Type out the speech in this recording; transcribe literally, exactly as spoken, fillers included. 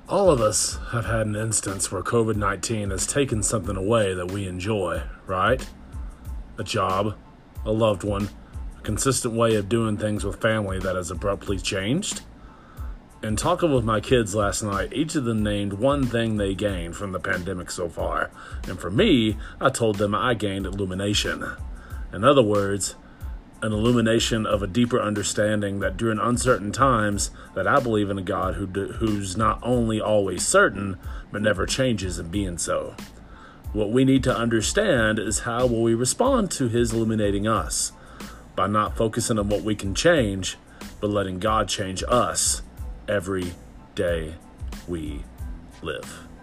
All of us have had an instance where covid nineteen has taken something away that we enjoy, right? A job, a loved one, a consistent way of doing things with family that has abruptly changed. In talking with my kids last night, each of them named one thing they gained from the pandemic so far. And for me, I told them I gained illumination. In other words, an illumination of a deeper understanding that during uncertain times that I believe in a God who do, who's not only always certain, but never changes in being so. What we need to understand is how will we respond to his illuminating us by not focusing on what we can change, but letting God change us every day we live.